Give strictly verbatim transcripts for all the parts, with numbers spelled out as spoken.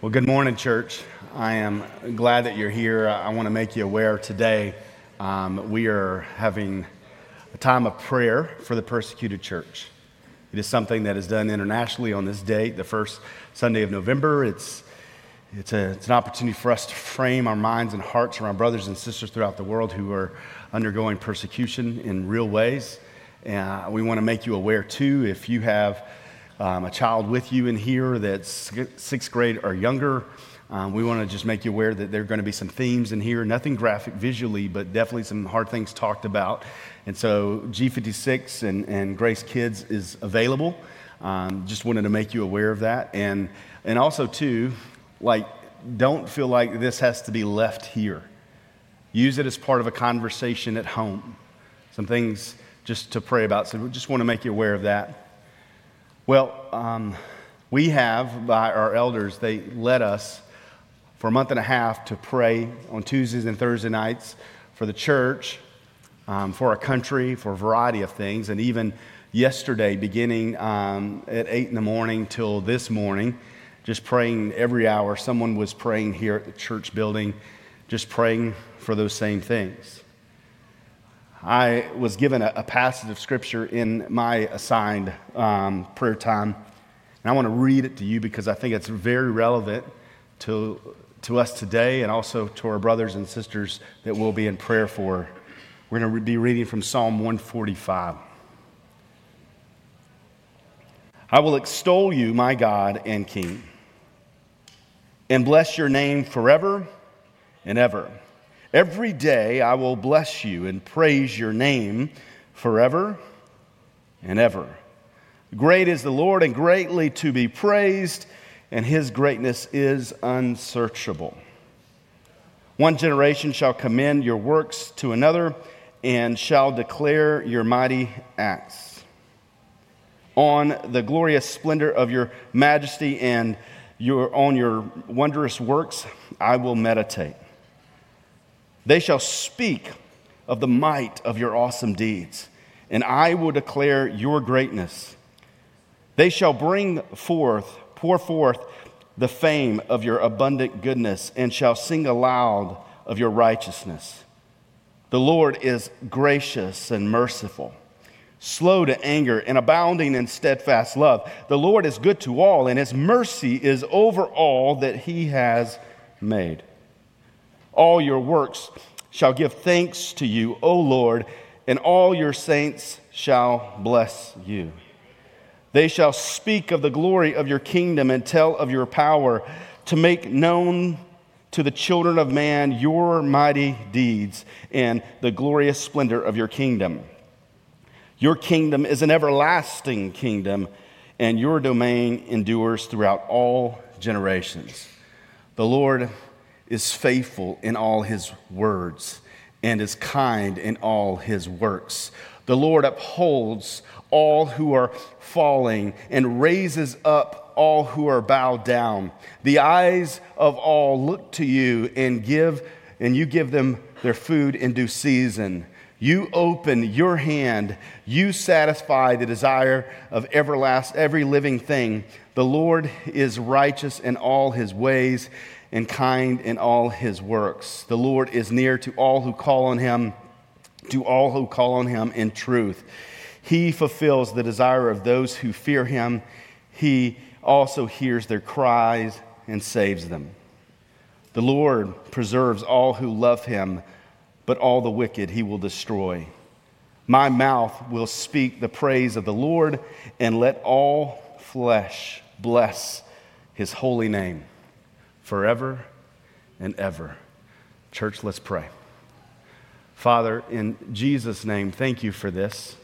Well, good morning, church. I am glad that you're here. I want to make you aware today um, we are having a time of prayer for the persecuted church. It is something that is done internationally on this date, the first Sunday of November. It's it's, a, it's an opportunity for us to frame our minds and hearts around brothers and sisters throughout the world who are undergoing persecution in real ways. And we want to make you aware, too, if you have Um, a child with you in here that's sixth grade or younger. Um, we want to just make you aware that there are going to be some themes in here, nothing graphic visually, but definitely some hard things talked about. And so G fifty-six and, and Grace Kids is available. Um, just wanted to make you aware of that. And, and also, too, like, don't feel like this has to be left here. Use it as part of a conversation at home. Some things just to pray about. So we just want to make you aware of that. Well, um, we have, by our elders, they led us for a month and a half to pray on Tuesdays and Thursday nights for the church, um, for our country, for a variety of things. And even yesterday, beginning um, at eight in the morning till this morning, just praying every hour. Someone was praying here at the church building, just praying for those same things. I was given a, a passage of Scripture in my assigned um, prayer time, and I want to read it to you because I think it's very relevant to, to us today and also to our brothers and sisters that we'll be in prayer for. We're going to be reading from Psalm one forty-five. I will extol you, my God and King, and bless your name forever and ever. Every day I will bless you and praise your name forever and ever. Great is the Lord and greatly to be praised, and his greatness is unsearchable. One generation shall commend your works to another and shall declare your mighty acts. On the glorious splendor of your majesty and your, on your wondrous works I will meditate. They shall speak of the might of your awesome deeds, and I will declare your greatness. They shall bring forth, pour forth the fame of your abundant goodness, and shall sing aloud of your righteousness. The Lord is gracious and merciful, slow to anger, and abounding in steadfast love. The Lord is good to all, and his mercy is over all that he has made. All your works shall give thanks to you, O Lord, and all your saints shall bless you. They shall speak of the glory of your kingdom and tell of your power, to make known to the children of man your mighty deeds and the glorious splendor of your kingdom. Your kingdom is an everlasting kingdom, and your domain endures throughout all generations. The Lord is faithful in all his words and is kind in all his works. The Lord upholds all who are falling and raises up all who are bowed down. The eyes of all look to you and give and you give them their food in due season. You open your hand, you satisfy the desire of everlast every living thing. The Lord is righteous in all his ways and kind in all his works. The Lord is near to all who call on him, to all who call on him in truth. He fulfills the desire of those who fear him. He also hears their cries and saves them. The Lord preserves all who love him, but all the wicked he will destroy. My mouth will speak the praise of the Lord, and let all flesh bless his holy name forever and ever. Church, let's pray. Father, in Jesus' name, thank you for this.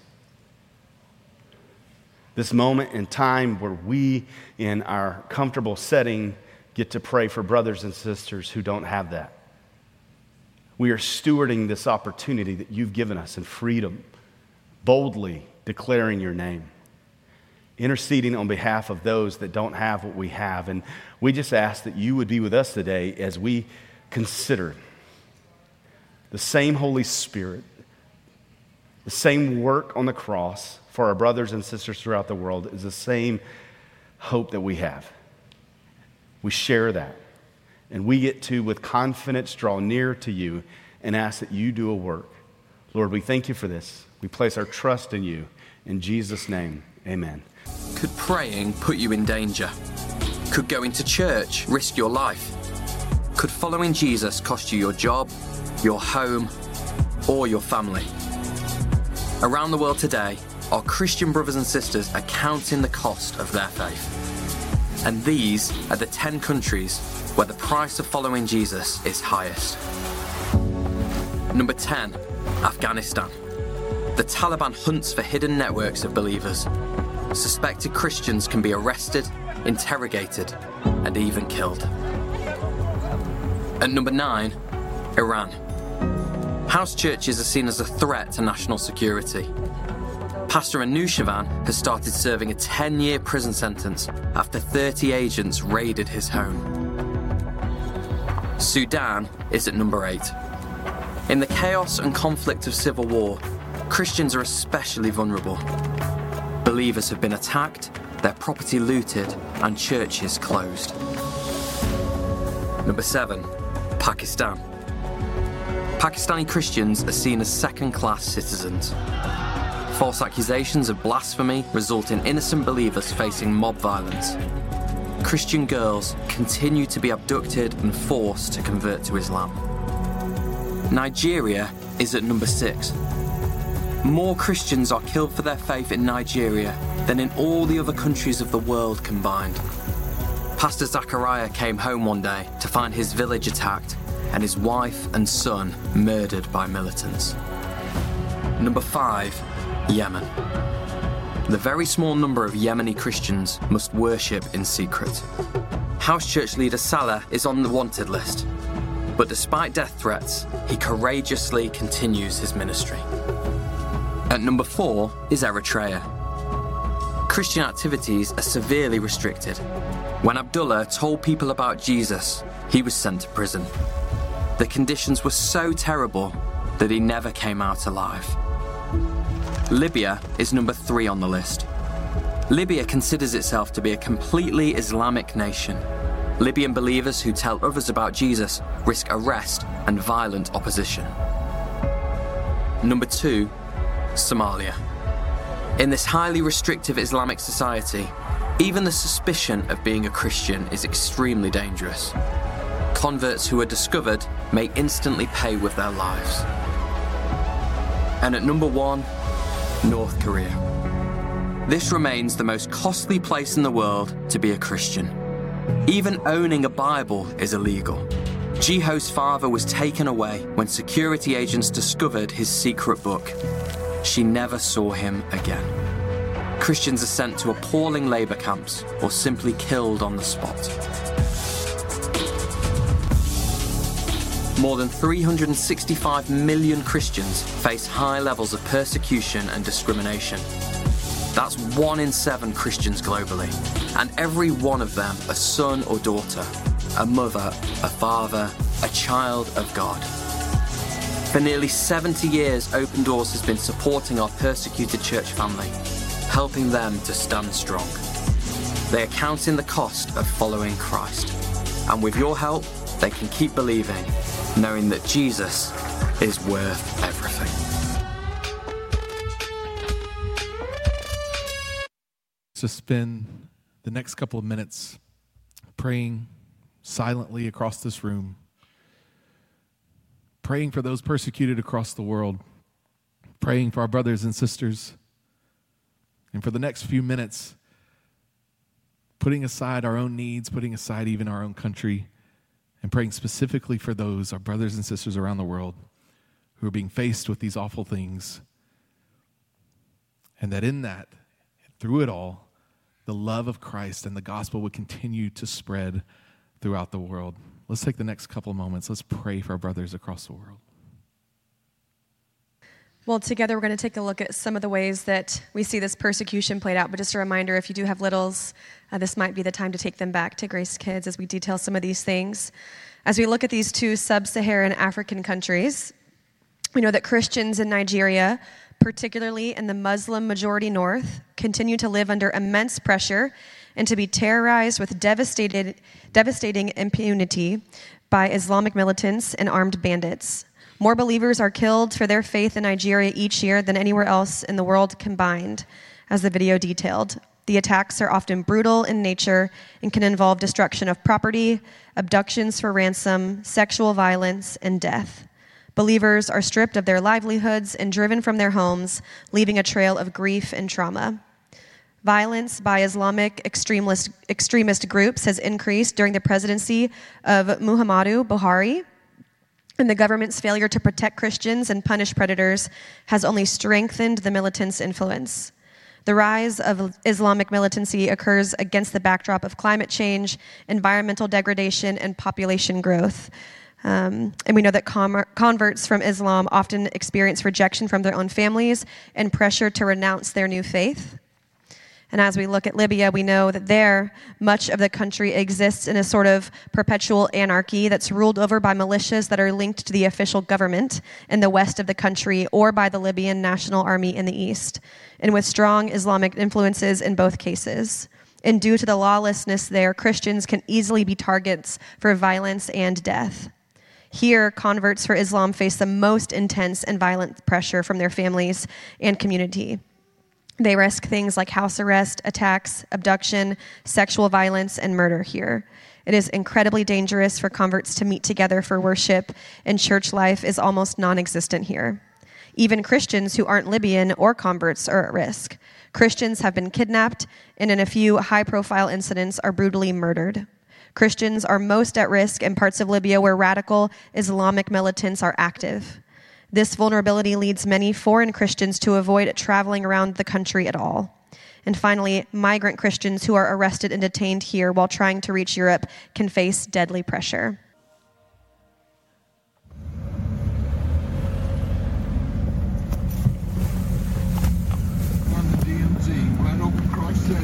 This moment in time where we, in our comfortable setting, get to pray for brothers and sisters who don't have that. We are stewarding this opportunity that you've given us in freedom, boldly declaring your name, interceding on behalf of those that don't have what we have. And we just ask that you would be with us today as we consider the same Holy Spirit, the same work on the cross for our brothers and sisters throughout the world is the same hope that we have. We share that. And we get to, with confidence, draw near to you and ask that you do a work. Lord, we thank you for this. We place our trust in you. In Jesus' name, amen. Could praying put you in danger? Could going to church risk your life? Could following Jesus cost you your job, your home, or your family? Around the world today, our Christian brothers and sisters are counting the cost of their faith. And these are the ten countries where the price of following Jesus is highest. Number ten, Afghanistan. The Taliban hunts for hidden networks of believers. Suspected Christians can be arrested, interrogated, and even killed. At number nine, Iran. House churches are seen as a threat to national security. Pastor Anushavan has started serving a ten-year prison sentence after thirty agents raided his home. Sudan is at number eight. In the chaos and conflict of civil war, Christians are especially vulnerable. Believers have been attacked, their property looted, and churches closed. Number seven, Pakistan. Pakistani Christians are seen as second-class citizens. False accusations of blasphemy result in innocent believers facing mob violence. Christian girls continue to be abducted and forced to convert to Islam. Nigeria is at number six. More Christians are killed for their faith in Nigeria than in all the other countries of the world combined. Pastor Zachariah came home one day to find his village attacked and his wife and son murdered by militants. Number five, Yemen. The very small number of Yemeni Christians must worship in secret. House church leader Salah is on the wanted list, but despite death threats, he courageously continues his ministry. At number four is Eritrea. Christian activities are severely restricted. When Abdullah told people about Jesus, he was sent to prison. The conditions were so terrible that he never came out alive. Libya is number three on the list. Libya considers itself to be a completely Islamic nation. Libyan believers who tell others about Jesus risk arrest and violent opposition. Number two, Somalia. In this highly restrictive Islamic society, even the suspicion of being a Christian is extremely dangerous. Converts who are discovered may instantly pay with their lives. And at number one, North Korea. This remains the most costly place in the world to be a Christian. Even owning a Bible is illegal. Jiho's father was taken away when security agents discovered his secret book. She never saw him again. Christians are sent to appalling labor camps or simply killed on the spot. More than three hundred sixty-five million Christians face high levels of persecution and discrimination. That's one in seven Christians globally, and every one of them a son or daughter, a mother, a father, a child of God. For nearly seventy years, Open Doors has been supporting our persecuted church family, helping them to stand strong. They are counting the cost of following Christ, and with your help, they can keep believing, knowing that Jesus is worth everything. To spend the next couple of minutes praying silently across this room, praying for those persecuted across the world, praying for our brothers and sisters, and for the next few minutes, putting aside our own needs, putting aside even our own country, and praying specifically for those, our brothers and sisters around the world, who are being faced with these awful things. And that in that, through it all, the love of Christ and the gospel would continue to spread throughout the world. Let's take the next couple of moments. Let's pray for our brothers across the world. Well, together we're going to take a look at some of the ways that we see this persecution played out. But just a reminder, if you do have littles, uh, this might be the time to take them back to Grace Kids as we detail some of these things. As we look at these two sub-Saharan African countries, we know that Christians in Nigeria, particularly in the Muslim majority north, continue to live under immense pressure and to be terrorized with devastated, devastating impunity by Islamic militants and armed bandits. More believers are killed for their faith in Nigeria each year than anywhere else in the world combined, as the video detailed. The attacks are often brutal in nature and can involve destruction of property, abductions for ransom, sexual violence, and death. Believers are stripped of their livelihoods and driven from their homes, leaving a trail of grief and trauma. Violence by Islamic extremist, extremist groups has increased during the presidency of Muhammadu Buhari, and the government's failure to protect Christians and punish predators has only strengthened the militants' influence. The rise of Islamic militancy occurs against the backdrop of climate change, environmental degradation, and population growth. Um, and we know that com- converts from Islam often experience rejection from their own families and pressure to renounce their new faith. And as we look at Libya, we know that there, much of the country exists in a sort of perpetual anarchy that's ruled over by militias that are linked to the official government in the west of the country or by the Libyan National Army in the east, and with strong Islamic influences in both cases. And due to the lawlessness there, Christians can easily be targets for violence and death. Here, converts for Islam face the most intense and violent pressure from their families and community. They risk things like house arrest, attacks, abduction, sexual violence, and murder here. It is incredibly dangerous for converts to meet together for worship, and church life is almost non-existent here. Even Christians who aren't Libyan or converts are at risk. Christians have been kidnapped, and in a few high-profile incidents are brutally murdered. Christians are most at risk in parts of Libya where radical Islamic militants are active. This vulnerability leads many foreign Christians to avoid traveling around the country at all. And finally, migrant Christians who are arrested and detained here while trying to reach Europe can face deadly pressure. On the D M Z, right over across that.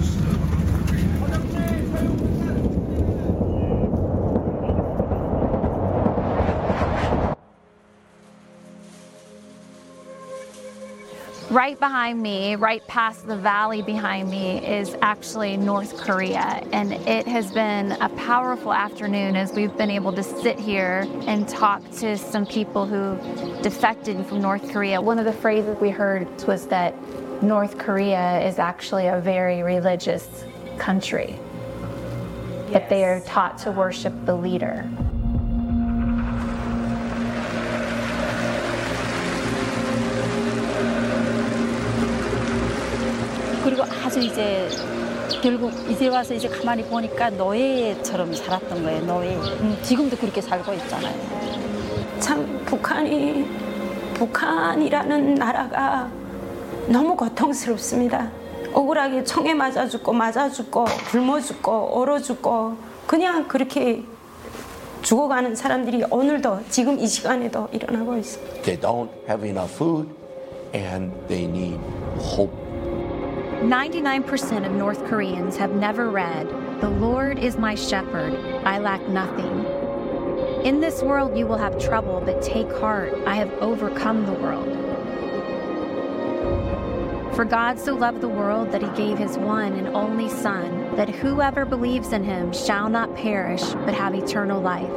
Right behind me, right past the valley behind me, is actually North Korea. And it has been a powerful afternoon as we've been able to sit here and talk to some people who defected from North Korea. One of the phrases we heard was that North Korea is actually a very religious country, yes. That they are taught to worship the leader. 그리고 아주 이제 결국 이제 와서 이제 가만히 보니까 노예처럼 살았던 거예요. 노예. 음, 지금도 그렇게 살고 있잖아요. 참 북한이 북한이라는 나라가 너무 고통스럽습니다. 억울하게 총에 맞아 죽고 맞아 죽고 굶어 죽고 얼어 죽고 그냥 그렇게 죽어가는 사람들이 오늘도 지금 이 시간에도 일어나고 있습니다. They don't have enough food and they need hope. ninety-nine percent of North Koreans have never read, "The Lord is my shepherd, I lack nothing." In this world you will have trouble, but take heart, I have overcome the world. For God so loved the world that he gave his one and only Son, that whoever believes in him shall not perish, but have eternal life.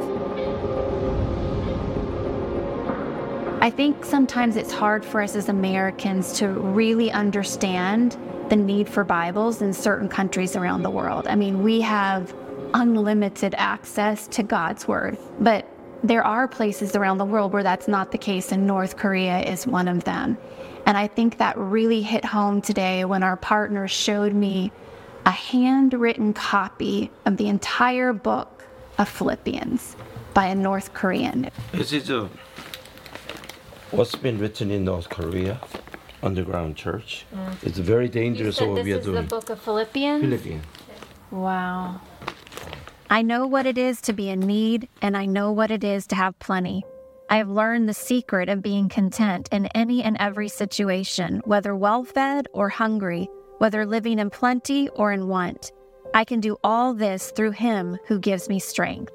I think sometimes it's hard for us as Americans to really understand the need for Bibles in certain countries around the world. I mean, we have unlimited access to God's Word, but there are places around the world where that's not the case, and North Korea is one of them. And I think that really hit home today when our partners showed me a handwritten copy of the entire book of Philippians by a North Korean. This is a, what's been written in North Korea. Underground church. Mm. It's very dangerous what we are doing. This is the book of Philippians? Philippians. Wow. I know what it is to be in need, and I know what it is to have plenty. I have learned the secret of being content in any and every situation, whether well-fed or hungry, whether living in plenty or in want. I can do all this through him who gives me strength.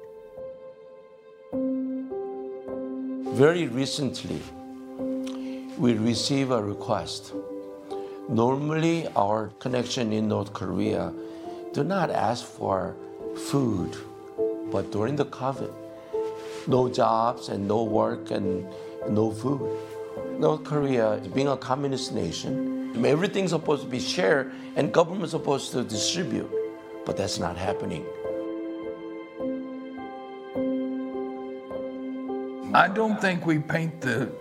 Very recently, we receive a request. Normally, our connection in North Korea do not ask for food. But during the COVID, no jobs and no work and no food. North Korea, being a communist nation, everything's supposed to be shared and government's supposed to distribute, but that's not happening. I don't think we paint the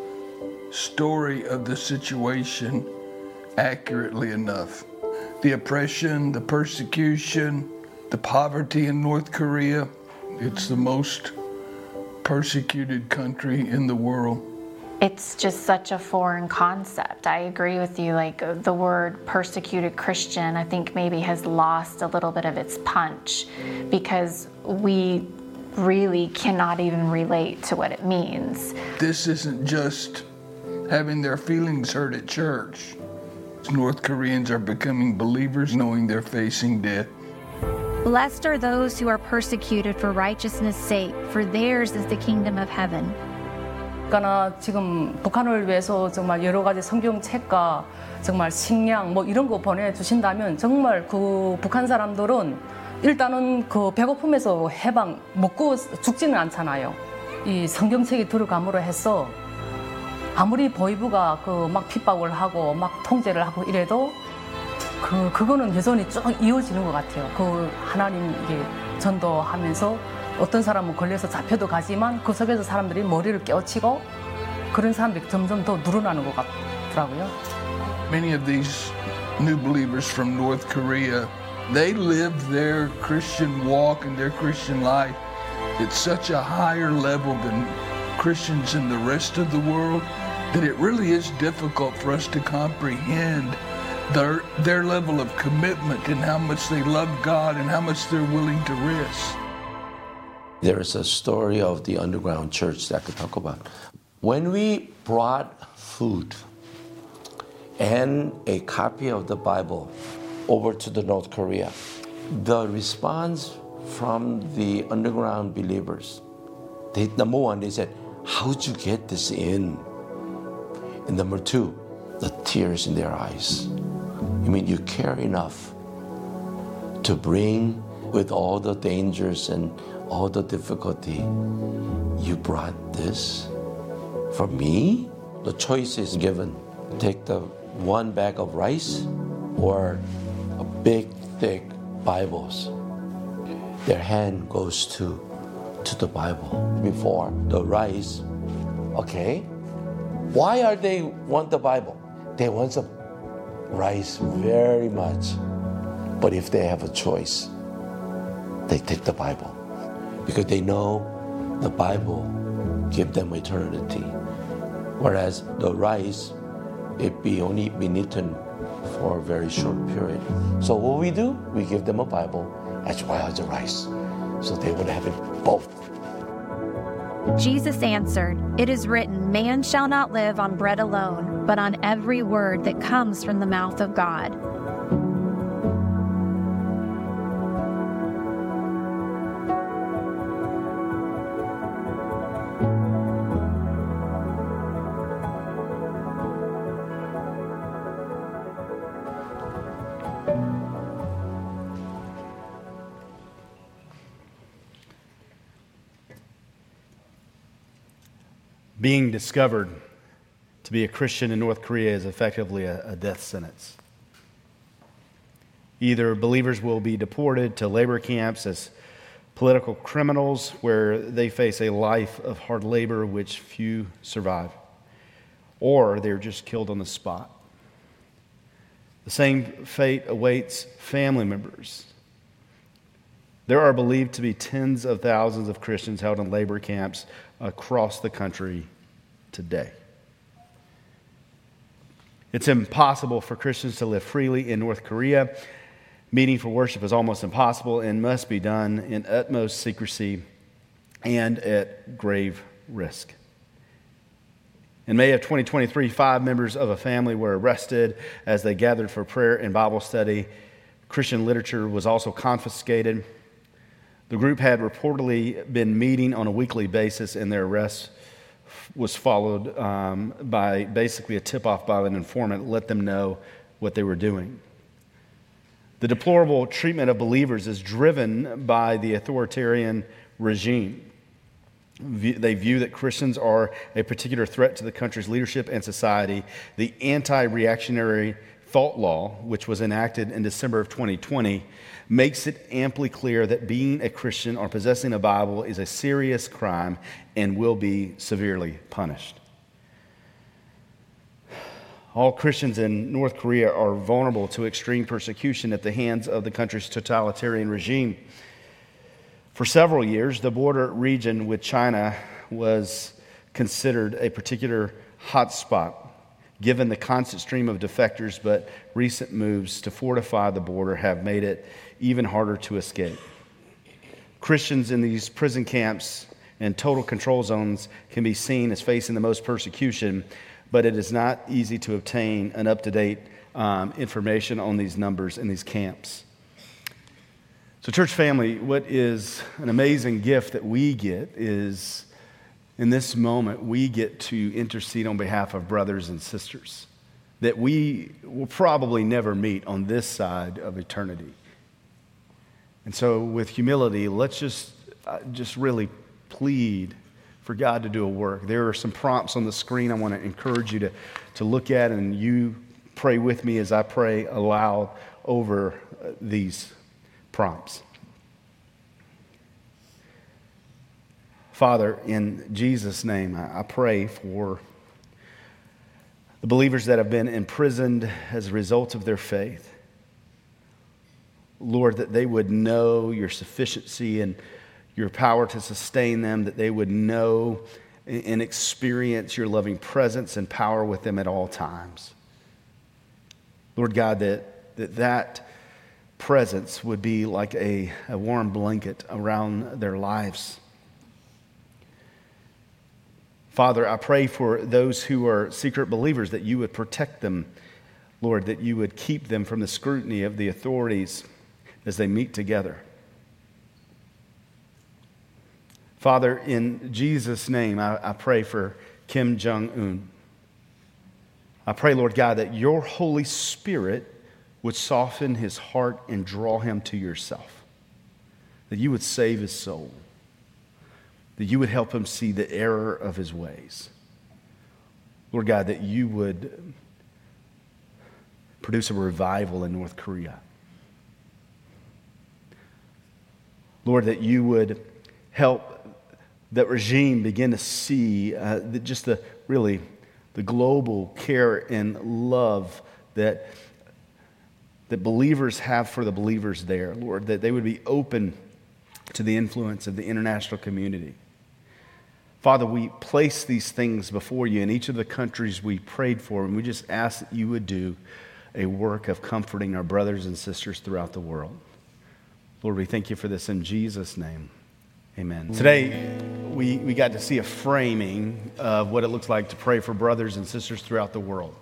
story of the situation accurately enough. The oppression, the persecution, the poverty in North Korea. It's the most persecuted country in the world. It's just such a foreign concept. I agree with you. Like the word persecuted Christian, I think maybe has lost a little bit of its punch because we really cannot even relate to what it means. This isn't just having their feelings hurt at church. North Koreans are becoming believers knowing they're facing death. Blessed are those who are persecuted for righteousness' sake, for theirs is the kingdom of heaven. 그러니까 지금 북한을 위해서 정말 여러 가지 성경책과 정말 식량 뭐 이런 거 보내주신다면 정말 그 북한 사람들은 일단은 그 배고픔에서 해방 먹고 죽지는 않잖아요. 이 성경책이 들어감으로 해서 아무리 보이부가 그 막 핍박을 하고 막 통제를 하고 이래도 그 그거는 여전히 쭉 이어지는 것 같아요. 그 하나님 이게 전도하면서 어떤 사람은 걸려서 잡혀도 가지만 그 속에서 사람들이 머리를 깨우치고 그런 사람들이 점점 더 늘어나는 것 같더라고요. Many of these new believers from North Korea, they live their Christian walk and their Christian life at such a higher level than Christians in the rest of the world that it really is difficult for us to comprehend their, their level of commitment and how much they love God and how much they're willing to risk. There is a story of the underground church that I could talk about. When we brought food and a copy of the Bible over to the North Korea, the response from the underground believers, they, number one, they said, how'd you get this in? And number two, the tears in their eyes. I mean, you care enough to bring with all the dangers and all the difficulty, you brought this for me? The choice is given. Take the one bag of rice or a big, thick Bibles. Their hand goes to, to the Bible before the rice. Okay, why are they want the Bible? They want the rice very much. But if they have a choice, they take the Bible. Because they know the Bible give them eternity. Whereas the rice, it be only been eaten for a very short period. So what we do, we give them a Bible as well as the rice. So they would have it both. Jesus answered, "It is written, man shall not live on bread alone, but on every word that comes from the mouth of God." Being discovered to be a Christian in North Korea is effectively a, a death sentence. Either believers will be deported to labor camps as political criminals where they face a life of hard labor which few survive, or they're just killed on the spot. The same fate awaits family members. There are believed to be tens of thousands of Christians held in labor camps across the country today. It's impossible for Christians to live freely in North Korea. Meeting for worship is almost impossible and must be done in utmost secrecy and at grave risk. In May of twenty twenty-three, five members of a family were arrested as they gathered for prayer and Bible study. Christian literature was also confiscated. The group had reportedly been meeting on a weekly basis, and their arrest was followed um, by basically a tip-off by an informant, let them know what they were doing. The deplorable treatment of believers is driven by the authoritarian regime. They view that Christians are a particular threat to the country's leadership and society. The anti-reactionary thought law, which was enacted in December of twenty twenty, makes it amply clear that being a Christian or possessing a Bible is a serious crime and will be severely punished. All Christians in North Korea are vulnerable to extreme persecution at the hands of the country's totalitarian regime. For several years, the border region with China was considered a particular hotspot, given the constant stream of defectors, but recent moves to fortify the border have made it even harder to escape. Christians in these prison camps and total control zones can be seen as facing the most persecution, but it is not easy to obtain an up-to-date um, information on these numbers in these camps. So, church family, what is an amazing gift that we get is, in this moment, we get to intercede on behalf of brothers and sisters that we will probably never meet on this side of eternity. And so, with humility, let's just, uh, just really plead for God to do a work. There are some prompts on the screen I want to encourage you to, to look at, and you pray with me as I pray aloud over uh, these prompts. Father, in Jesus' name, I, I pray for the believers that have been imprisoned as a result of their faith. Lord, that they would know your sufficiency and your power to sustain them, that they would know and experience your loving presence and power with them at all times. Lord God, that that, that presence would be like a, a warm blanket around their lives. Father, I pray for those who are secret believers that you would protect them, Lord, that you would keep them from the scrutiny of the authorities as they meet together. Father, in Jesus' name, I, I pray for Kim Jong-un. I pray, Lord God, that your Holy Spirit would soften his heart and draw him to yourself, that you would save his soul, that you would help him see the error of his ways. Lord God, that you would produce a revival in North Korea. Lord, that you would help that regime begin to see uh, the, just the really the global care and love that that believers have for the believers there, Lord, that they would be open to the influence of the international community. Father, we place these things before you in each of the countries we prayed for, and we just ask that you would do a work of comforting our brothers and sisters throughout the world. Lord, we thank you for this in Jesus' name. Amen. Today, we, we got to see a framing of what it looks like to pray for brothers and sisters throughout the world.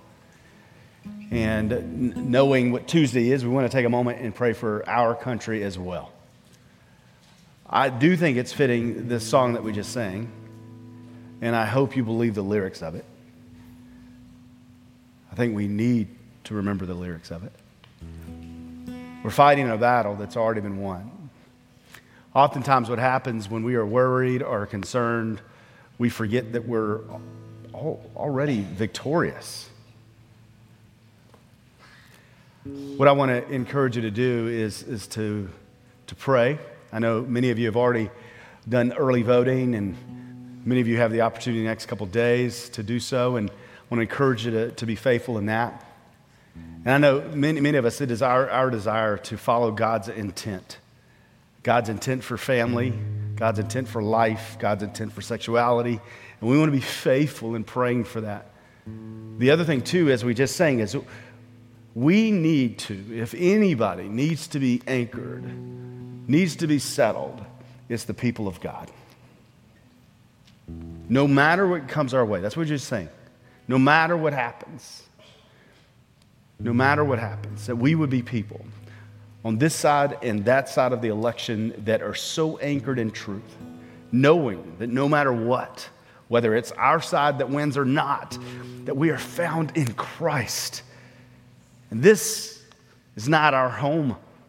And knowing what Tuesday is, we want to take a moment and pray for our country as well. I do think it's fitting, this song that we just sang, and I hope you believe the lyrics of it. I think we need to remember the lyrics of it. We're fighting a battle that's already been won. Oftentimes what happens when we are worried or concerned, we forget that we're already victorious. What I want to encourage you to do is, is to, to pray. I know many of you have already done early voting, and many of you have the opportunity in the next couple of days to do so, and I want to encourage you to, to be faithful in that. And I know many, many of us, it is our, our desire to follow God's intent. God's intent for family, God's intent for life, God's intent for sexuality, and we want to be faithful in praying for that. The other thing, too, as we just sang, is we need to, if anybody needs to be anchored, needs to be settled, it's the people of God. No matter what comes our way, that's what you're saying. No matter what happens, no matter what happens, that we would be people on this side and that side of the election that are so anchored in truth, knowing that no matter what, whether it's our side that wins or not, that we are found in Christ. And this is not our home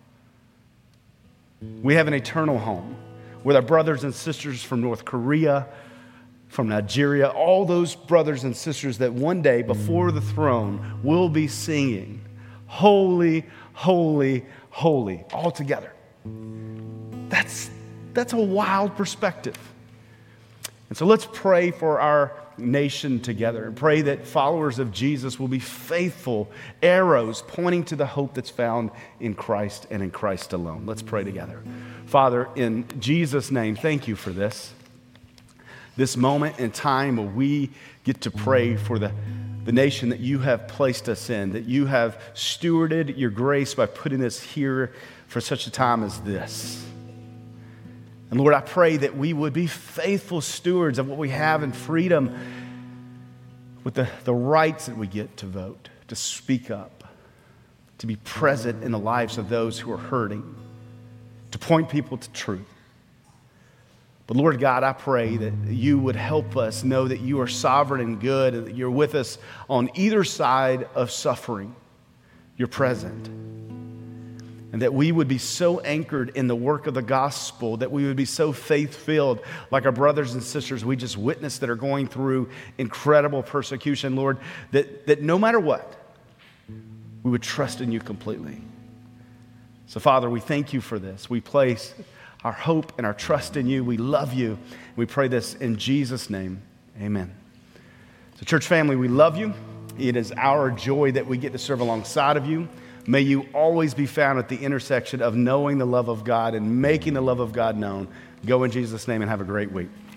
We have an eternal home with our brothers and sisters from North Korea, from Nigeria, all those brothers and sisters that one day before the throne will be singing, holy, holy, holy, all together. That's, that's a wild perspective. And so let's pray for our nation together and pray that followers of Jesus will be faithful arrows pointing to the hope that's found in Christ and in Christ alone. Let's pray together. Father, in Jesus' name, thank you for this. This moment in time where we get to pray for the, the nation that you have placed us in, that you have stewarded your grace by putting us here for such a time as this. And Lord, I pray that we would be faithful stewards of what we have in freedom with the, the rights that we get to vote, to speak up, to be present in the lives of those who are hurting, to point people to truth. But Lord God, I pray that you would help us know that you are sovereign and good and that you're with us on either side of suffering. You're present. And that we would be so anchored in the work of the gospel, that we would be so faith-filled like our brothers and sisters we just witnessed that are going through incredible persecution, Lord, that, that no matter what, we would trust in you completely. So, Father, we thank you for this. We place our hope and our trust in you. We love you. We pray this in Jesus' name. Amen. So, church family, we love you. It is our joy that we get to serve alongside of you. May you always be found at the intersection of knowing the love of God and making the love of God known. Go in Jesus' name and have a great week.